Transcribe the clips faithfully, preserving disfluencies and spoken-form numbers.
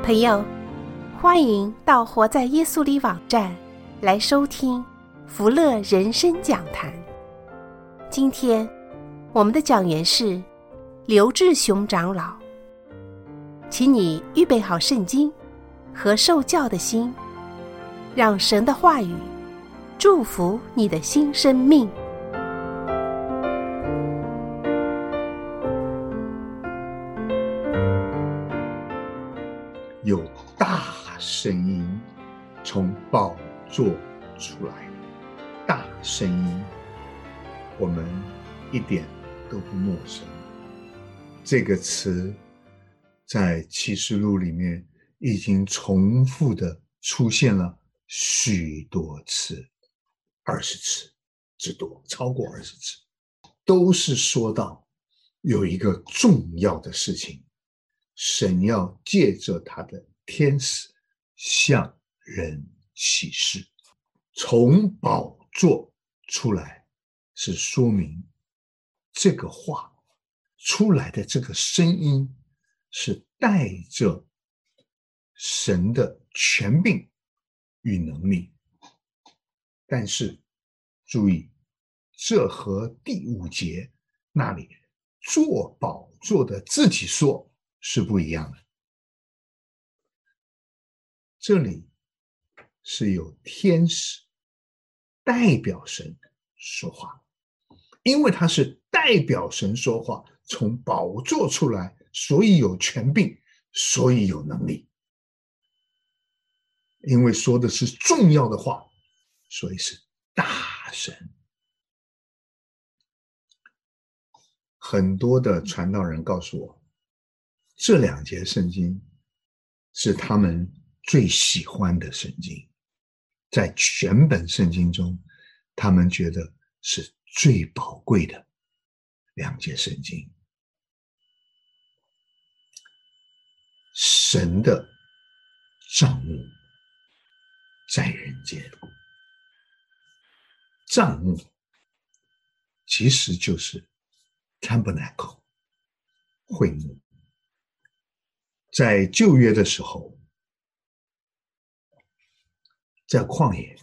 朋友，欢迎到活在耶稣里网站来收听福乐人生讲坛。今天我们的讲员是刘志雄长老，请你预备好圣经和受教的心，让神的话语祝福你的新生命。 有大声音从宝座出来，大声音我们一点都不陌生。这个词在启示录里面已经重复的出现了许多次，二十次之多，超过二十次，都是说到有一个重要的事情，神要借着他的天使向人启示。从宝座出来是说明这个话出来的这个声音是带着神的权柄与能力。但是注意，这和第五节那里坐宝座的自己说是不一样的。这里是有天使代表神说话，因为他是代表神说话，从宝座出来，所以有权柄，所以有能力。因为说的是重要的话，所以是大神。很多的传道人告诉我，这两节圣经是他们最喜欢的圣经，在全本圣经中，他们觉得是最宝贵的两节圣经。神的帐幕在人间，帐幕其实就是 tabernacle 会幕。在旧约的时候，在旷野，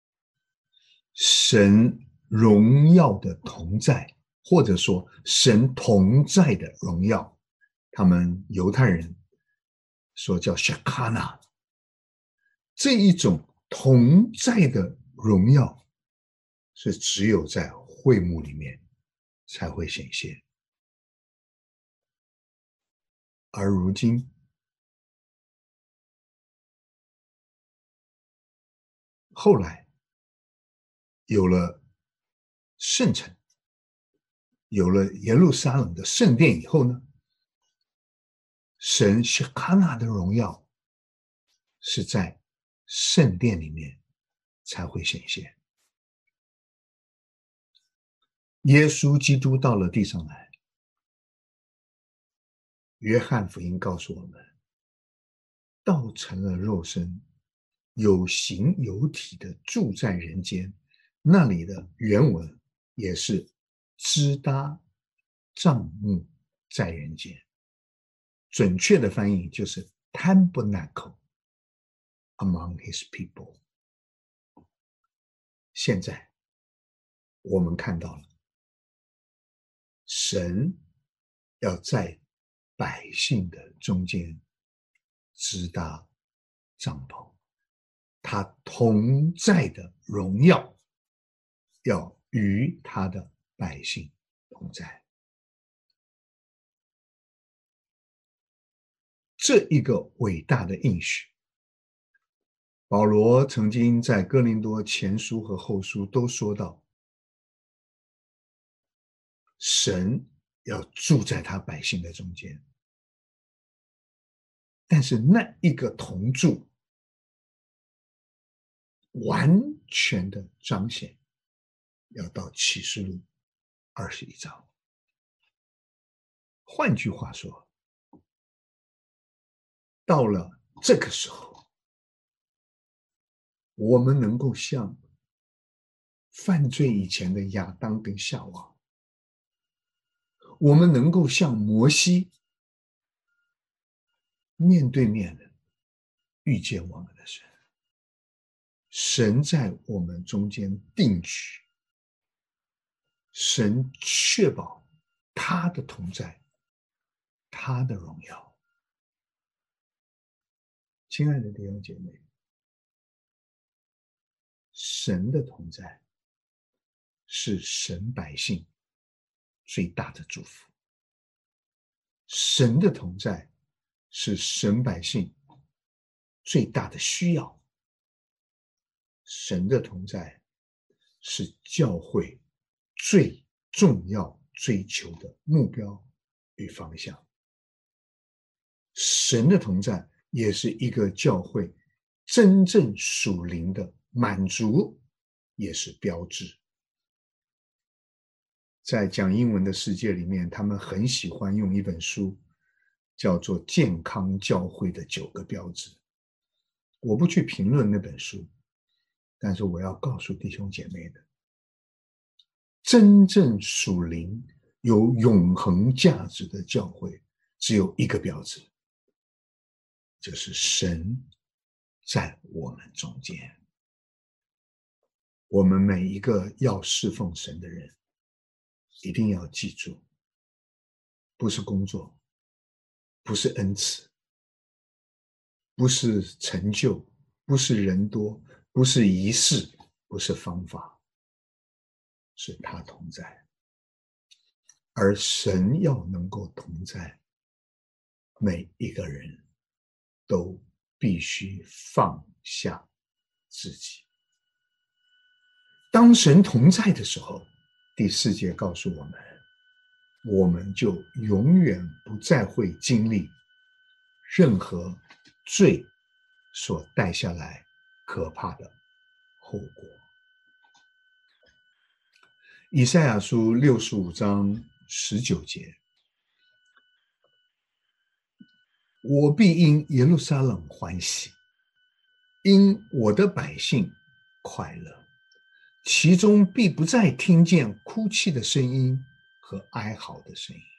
神荣耀的同在，或者说神同在的荣耀，他们犹太人说叫 Shekinah， 这一种同在的荣耀是只有在会幕里面才会显现。而如今后来有了圣城，有了耶路撒冷的圣殿以后呢，神谢卡纳的荣耀是在圣殿里面才会显现。耶稣基督到了地上来，约翰福音告诉我们，道成了肉身，有形有体的住在人间。那里的原文也是支搭帐幕在人间，准确的翻译就是 tabernacle among his people。 现在我们看到了，神要在百姓的中间支搭帐篷，他同在的荣耀要与他的百姓同在。这一个伟大的应许，保罗曾经在哥林多前书和后书都说到，神要住在他百姓的中间。但是那一个同住完全的彰显要到启示录二十一章。换句话说，到了这个时候，我们能够像犯罪以前的亚当跟夏娃，我们能够像摩西面对面的遇见我们的神，神在我们中间定居，神确保他的同在，他的荣耀。亲爱的弟兄姐妹，神的同在是神百姓最大的祝福，神的同在是神百姓最大的需要，神的同在是教会最重要追求的目标与方向。神的同在也是一个教会真正属灵的满足，也是标志。在讲英文的世界里面，他们很喜欢用一本书叫做《健康教会的九个标志》。我不去评论那本书，但是我要告诉弟兄姐妹的，真正属灵有永恒价值的教会只有一个标志，就是神在我们中间。我们每一个要侍奉神的人一定要记住，不是工作，不是恩赐，不是成就，不是人多，不是仪式，不是方法，是他同在。而神要能够同在，每一个人都必须放下自己。当神同在的时候，第四节告诉我们，我们就永远不再会经历任何罪所带下来可怕的后果。以赛亚书六十五章十九节，我必因耶路撒冷欢喜，因我的百姓快乐，其中必不再听见哭泣的声音和哀嚎的声音。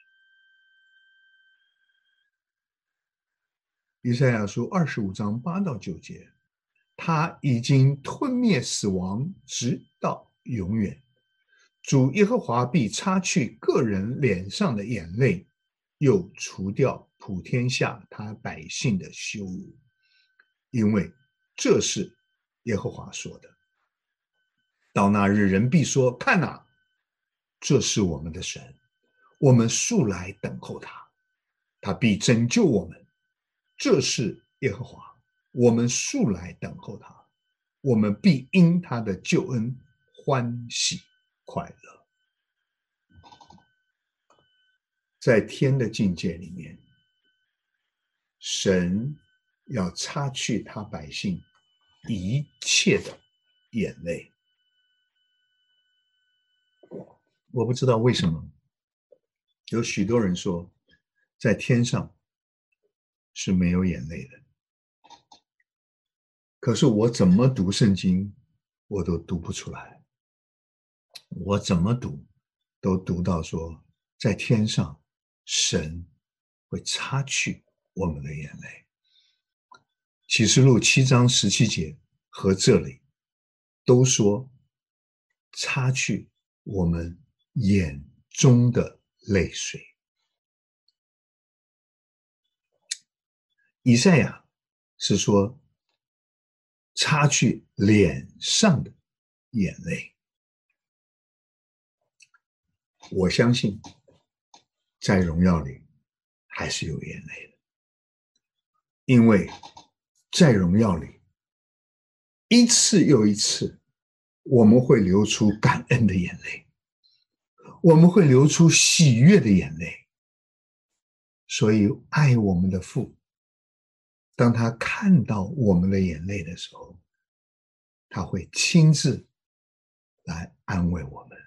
以赛亚书二十五章八到九节，他已经吞灭死亡，直到永远。主耶和华必擦去个人脸上的眼泪，又除掉普天下他百姓的羞辱，因为这是耶和华说的。到那日，人必说：看哪，这是我们的神，我们素来等候他，他必拯救我们。这是耶和华，我们素来等候他，我们必因他的救恩欢喜快乐。在天的境界里面，神要擦去他百姓一切的眼泪。我不知道为什么有许多人说在天上是没有眼泪的，可是我怎么读圣经我都读不出来，我怎么读都读到说在天上神会擦去我们的眼泪。启示录七章十七节和这里都说擦去我们眼中的泪水。以赛亚是说擦去脸上的眼泪。我相信在荣耀里还是有眼泪的，因为在荣耀里一次又一次我们会流出感恩的眼泪，我们会流出喜悦的眼泪。所以爱我们的父，当他看到我们的眼泪的时候，他会亲自来安慰我们。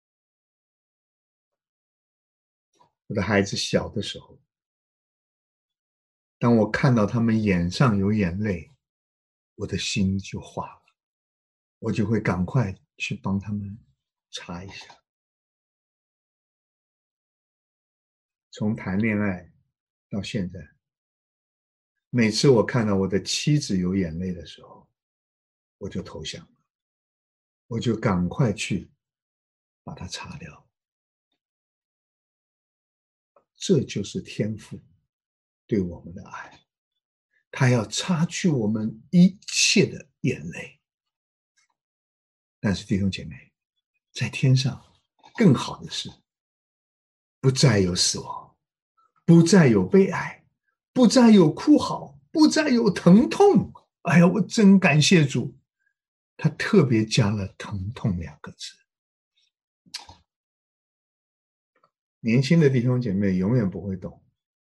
我的孩子小的时候，当我看到他们眼上有眼泪，我的心就化了，我就会赶快去帮他们擦一下。从谈恋爱到现在， 每次我看到我的妻子有眼泪的时候，我就投降了，我就赶快去把它擦掉。这就是天父对我们的爱，他要擦去我们一切的眼泪。但是弟兄姐妹，在天上更好的是，不再有死亡，不再有悲哀，不再有哭嚎，不再有疼痛。哎呀，我真感谢主，他特别加了疼痛两个字。年轻的弟兄姐妹永远不会懂，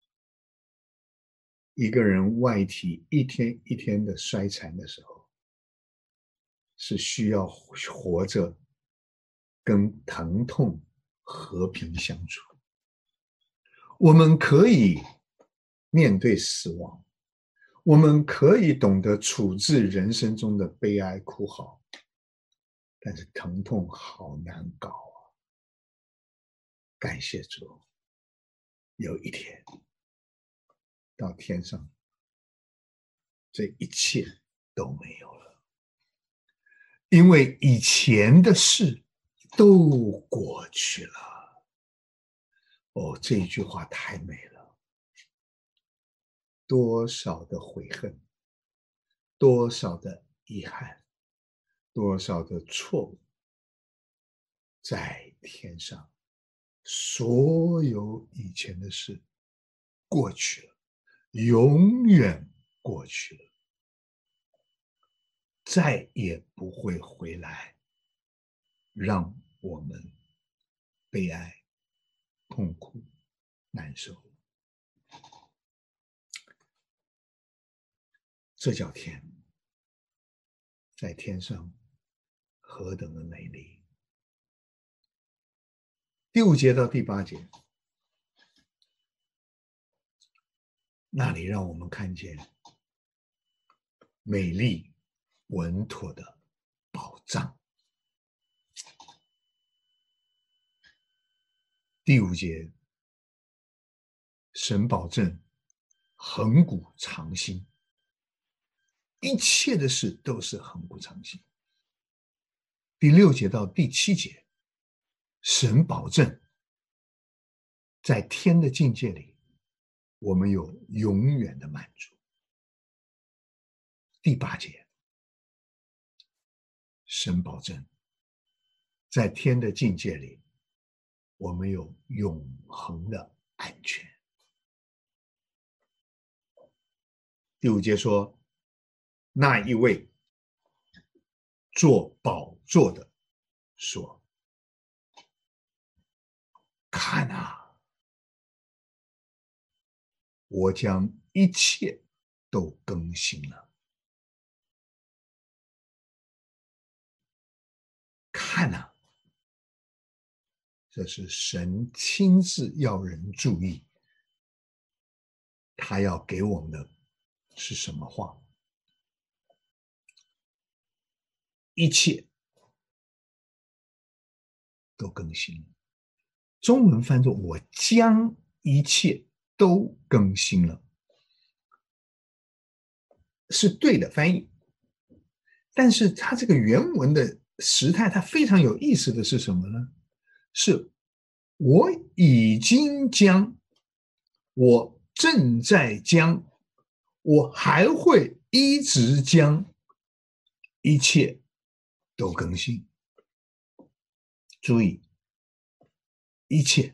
一个人外体一天一天的衰残的时候，是需要活着跟疼痛和平相处。我们可以面对死亡，我们可以懂得处置人生中的悲哀哭嚎，但是疼痛好难搞啊！感谢主，有一天到天上，这一切都没有了，因为以前的事都过去了。哦，这一句话太美了！多少的悔恨，多少的遗憾，多少的错误，在天上，所有以前的事过去了，永远过去了，再也不会回来，让我们悲哀、痛苦、难受。这叫天，在天上何等的美丽！第五节到第八节，那里让我们看见美丽稳妥的宝藏。第五节，神保证恒古长新，一切的事都是恒古长新。第六节到第七节，神保证在天的境界里，我们有永远的满足。第八节，神保证在天的境界里，我们有永恒的安全。第五节说，那一位坐宝座的说，看啊，我将一切都更新了。看啊，这是神亲自要人注意，他要给我们的是什么话？一切都更新了。中文翻作我将一切都更新了，是对的翻译。但是它这个原文的时态，它非常有意思的是什么呢？是我已经将，我正在将，我还会一直将一切都更新。注意，一切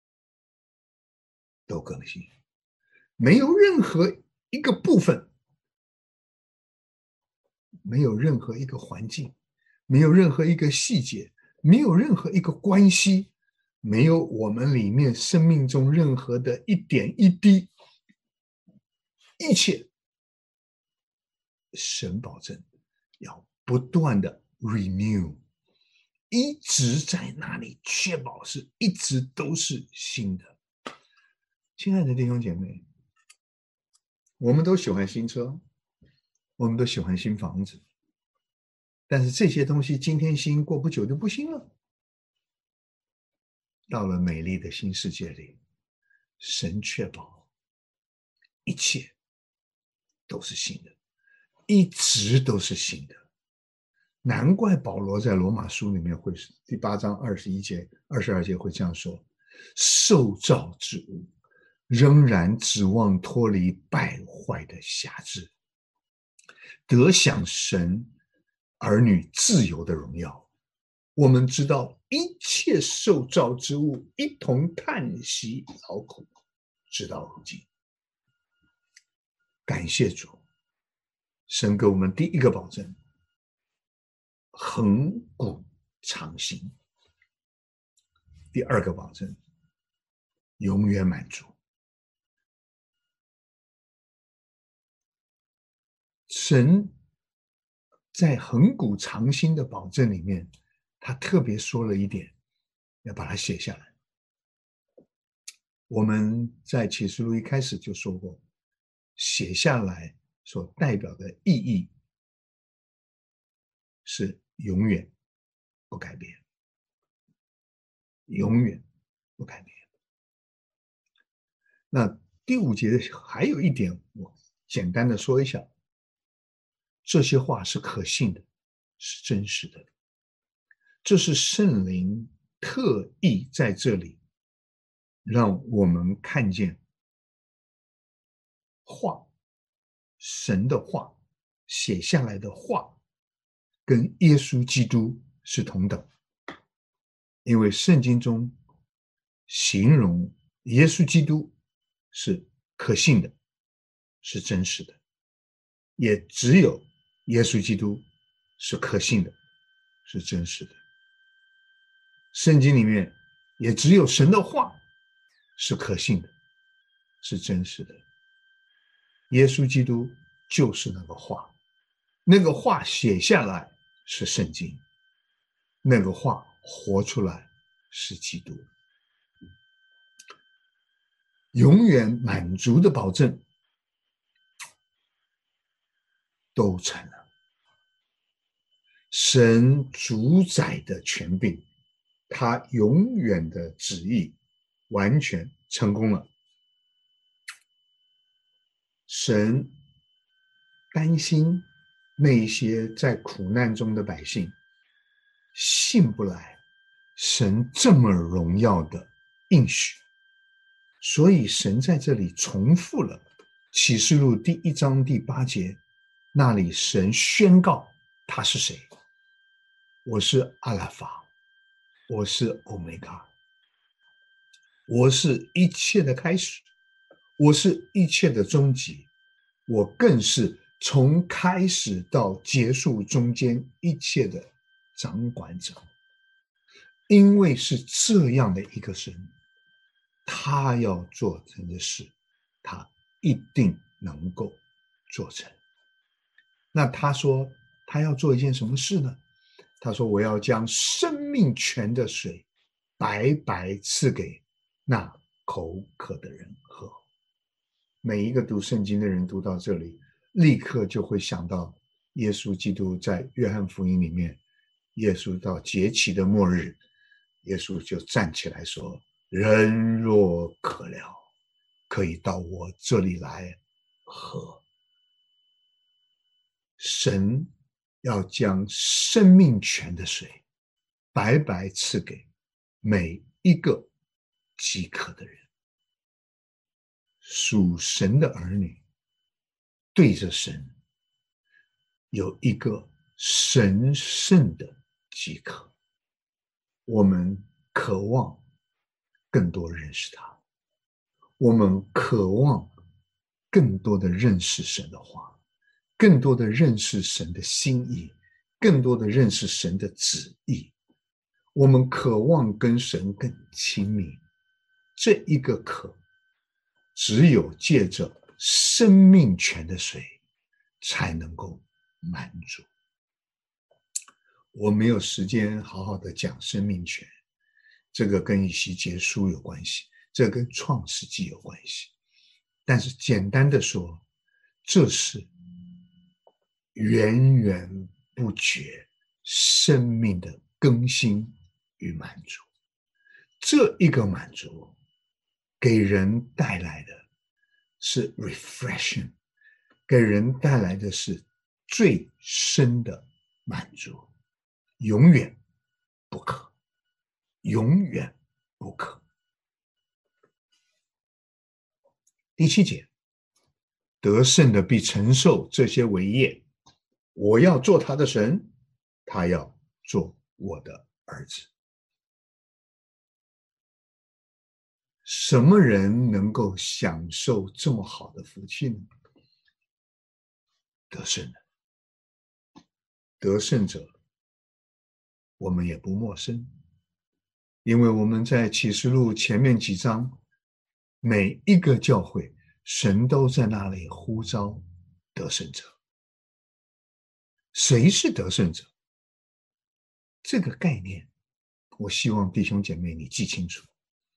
都更新，没有任何一个部分，没有任何一个环境，没有任何一个细节，没有任何一个关系，没有我们里面生命中任何的一点一滴，一切神保证要不断的 renew， 一直在那里确保是一直都是新的。亲爱的弟兄姐妹，我们都喜欢新车，我们都喜欢新房子，但是这些东西今天新，过不久就不新了。到了美丽的新世界里，神确保一切都是新的，一直都是新的。难怪保罗在罗马书里面会第八章二十一节、二十二节会这样说：受造之物仍然指望脱离败坏的辖制，得享神儿女自由的荣耀。我们知道一切受造之物一同叹息劳苦，直到如今。感谢主，神给我们第一个保证，恒古常新；第二个保证，永远满足。神在恒古常新的保证里面，他特别说了一点，要把它写下来。我们在启示录一开始就说过，写下来所代表的意义是永远不改变，永远不改变。那第五节还有一点，我简单的说一下，这些话是可信的，是真实的。这是圣灵特意在这里让我们看见话，神的话，写下来的话跟耶稣基督是同等，因为圣经中形容耶稣基督是可信的，是真实的，也只有耶稣基督是可信的，是真实的。圣经里面也只有神的话是可信的，是真实的。耶稣基督就是那个话，那个话写下来是圣经，那个话活出来是基督。永远满足的保证都成了，神主宰的权柄，他永远的旨意完全成功了。神担心那些在苦难中的百姓信不来神这么荣耀的应许，所以神在这里重复了启示录第一章第八节，那里神宣告他是谁。我是阿拉法，我是欧米伽，我是一切的开始，我是一切的终极，我更是从开始到结束中间一切的掌管者。因为是这样的一个神，他要做成的事，他一定能够做成。那他说他要做一件什么事呢？他说我要将生命泉的水白白赐给那口渴的人喝。每一个读圣经的人读到这里，立刻就会想到耶稣基督在约翰福音里面，耶稣到节期的末日，耶稣就站起来说，人若渴了，可以到我这里来喝。神要将生命泉的水白白赐给每一个饥渴的人。属神的儿女对着神有一个神圣的饥渴，我们渴望更多认识他，我们渴望更多的认识神的话，更多的认识神的心意，更多的认识神的旨意。我们渴望跟神更亲密，这一个渴只有借着生命泉的水才能够满足。我没有时间好好的讲生命泉，这个跟以西结书有关系，这跟创世纪有关系。但是简单的说，这是源源不绝生命的更新与满足。这一个满足给人带来的是 refreshing， 给人带来的是最深的满足，永远不可，永远不可。第七节，得胜的必承受这些为业，我要做他的神，他要做我的儿子。什么人能够享受这么好的福气呢？得胜的，得胜者，我们也不陌生，因为我们在启示录前面几章，每一个教会，神都在那里呼召得胜者。谁是得胜者？这个概念，我希望弟兄姐妹你记清楚，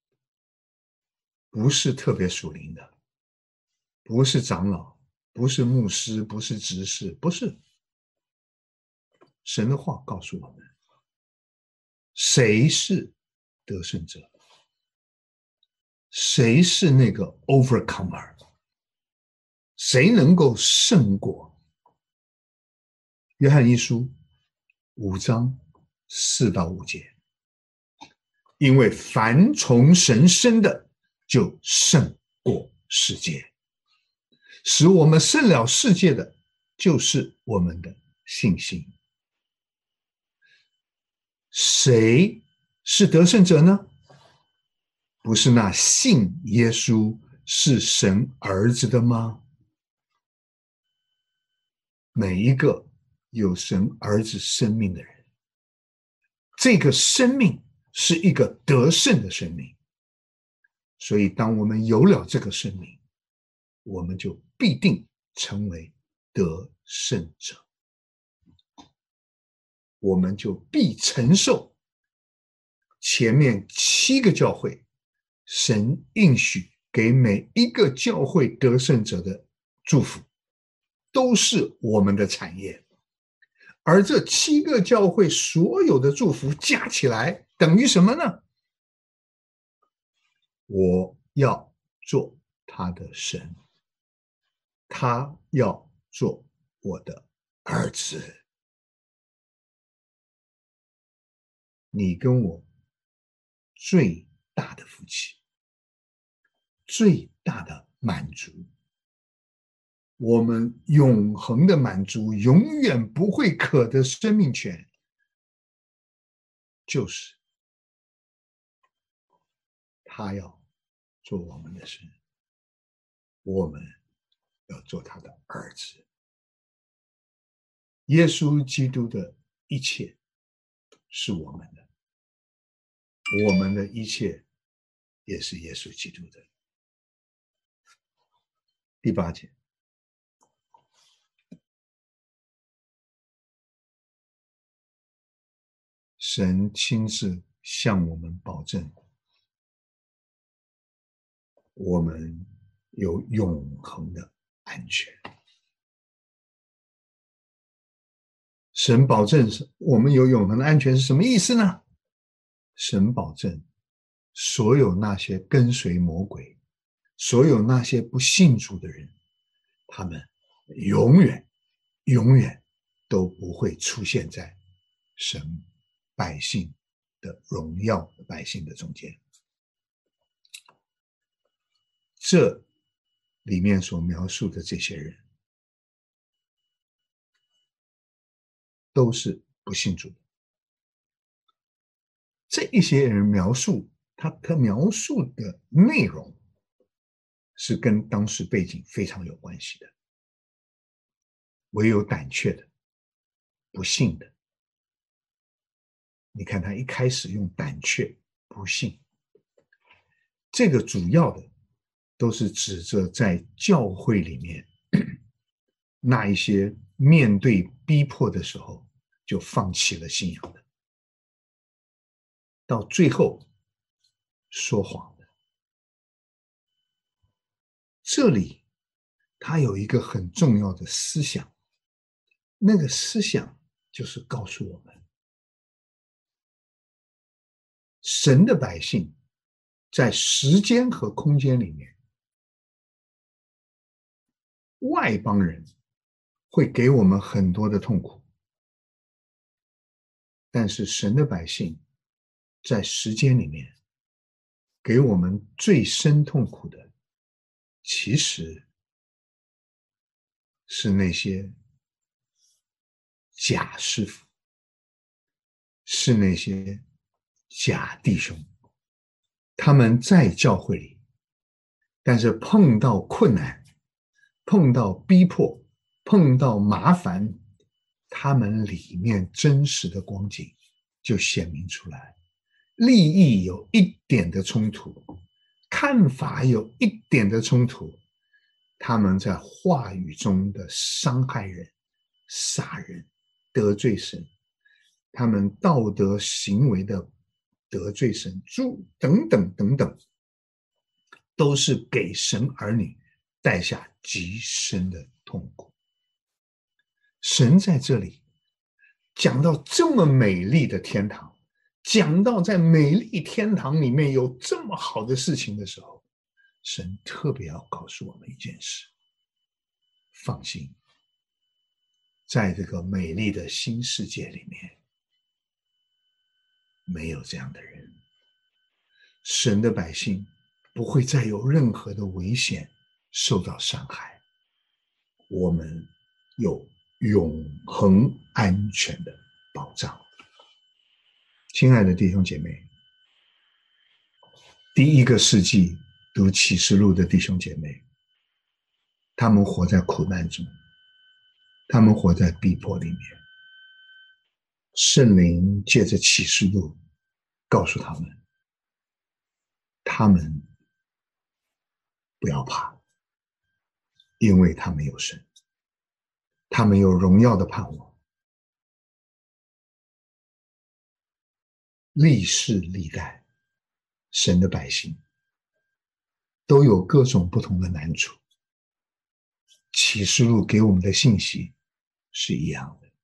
不是特别属灵的，不是长老，不是牧师，不是执事，不是。神的话告诉我们，谁是得胜者？谁是那个 overcomer？ 谁能够胜过？约翰一书五章四到五节，因为凡从神生的，就胜过世界。使我们胜了世界的，就是我们的信心。谁是得胜者呢？不是那信耶稣是神儿子的吗？每一个有神儿子生命的人，这个生命是一个得胜的生命。所以当我们有了这个生命，我们就必定成为得胜者，我们就必承受前面七个教会神应许给每一个教会得胜者的祝福，都是我们的产业。而这七个教会所有的祝福加起来等于什么呢？我要做他的神，他要做我的儿子。你跟我最大的福气，最大的满足，我们永恒的满足，永远不会渴的生命权，就是他要做我们的神，我们要做他的儿子。耶稣基督的一切是我们的，我们的一切也是耶稣基督的。第八节，神亲自向我们保证，我们有永恒的安全。神保证我们有永恒的安全是什么意思呢？神保证所有那些跟随魔鬼，所有那些不信主的人，他们永远永远都不会出现在神百姓的荣耀的百姓的中间。这里面所描述的这些人都是不信主的。这一些人描述他他描述的内容是跟当时背景非常有关系的。唯有胆怯的、不信的，你看他一开始用胆怯、不信，这个主要的都是指着在教会里面那一些面对逼迫的时候就放弃了信仰的，到最后说谎的。这里他有一个很重要的思想，那个思想就是告诉我们，神的百姓在时间和空间里面， 外邦人会给我们很多的痛苦，但是神的百姓在时间里面给我们最深痛苦的，其实是那些假师傅，是那些假弟兄。他们在教会里，但是碰到困难，碰到逼迫，碰到麻烦，他们里面真实的光景就显明出来。利益有一点的冲突，看法有一点的冲突，他们在话语中的伤害人、杀人、得罪神，他们道德行为的得罪神，诸等等等等，都是给神儿女带下极深的痛苦。神在这里讲到这么美丽的天堂，讲到在美丽天堂里面有这么好的事情的时候，神特别要告诉我们一件事：放心，在这个美丽的新世界里面，没有这样的人。神的百姓不会再有任何的危险受到伤害，我们有永恒安全的保障。亲爱的弟兄姐妹，第一个世纪读启示录的弟兄姐妹，他们活在苦难中，他们活在逼迫里面，圣灵借着启示录告诉他们，他们不要怕，因为他们有神，他们有荣耀的盼望。历世历代，神的百姓都有各种不同的难处，启示录给我们的信息是一样的。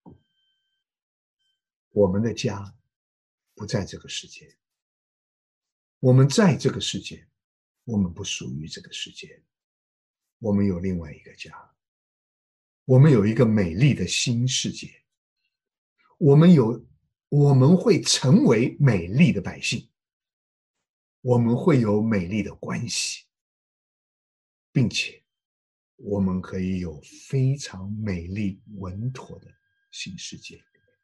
我们的家不在这个世界，我们在这个世界，我们不属于这个世界，我们有另外一个家，我们有一个美丽的新世界，我们有我们会成为美丽的百姓，我们会有美丽的关系，并且我们可以有非常美丽稳妥的新世界。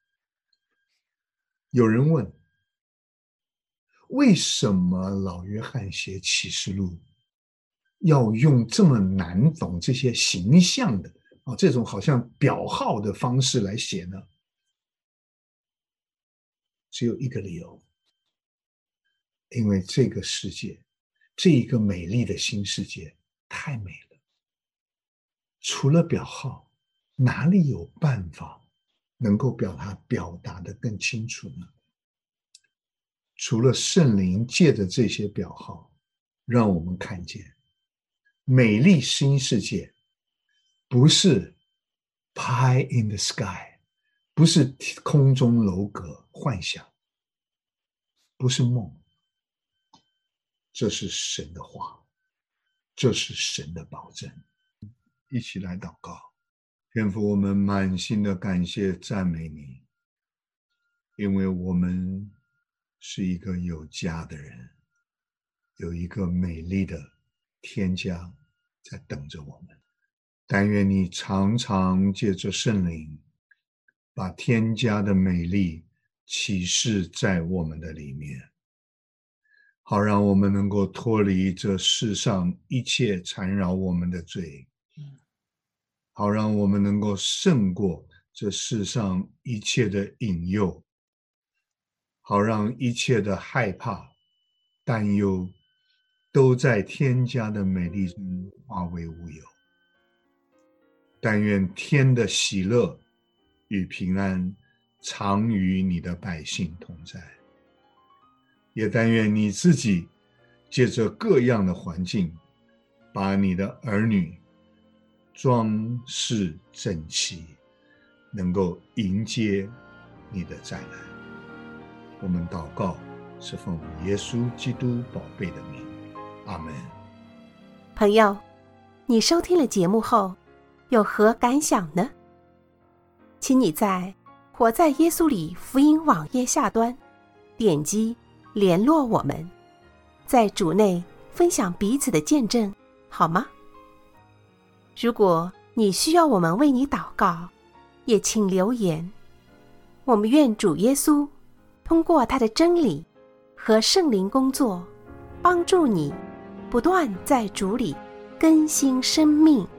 有人问，为什么老约翰写启示录要用这么难懂这些形象的、哦、这种好像表号的方式来写呢？只有一个理由，因为这个世界，这一个美丽的新世界太美了，除了表号，哪里有办法能够表达表达得更清楚呢？除了圣灵借着这些表号，让我们看见美丽新世界不是 pie in the sky， 不是空中楼阁幻想，不是梦，这是神的话，这是神的保证。一起来祷告。天父，我们满心的感谢赞美你，因为我们是一个有家的人，有一个美丽的天家在等着我们。但愿你常常借着圣灵，把天家的美丽启示在我们的里面，好让我们能够脱离这世上一切缠绕我们的罪，好让我们能够胜过这世上一切的引诱，好让一切的害怕、担忧都在天家的美丽中化为乌有。但愿天的喜乐与平安常与你的百姓同在，也但愿你自己借着各样的环境，把你的儿女装饰整齐，能够迎接你的再来。我们祷告是奉耶稣基督宝贝的名，阿们。 朋友， 你收听了节目后有何感想呢？请你在活在耶稣里福音网页下端点击联络我们，在主内分享彼此的见证，好吗？如果你需要我们为你祷告，也请留言。我们愿主耶稣通过他的真理和圣灵工作，帮助你不断在主里更新生命。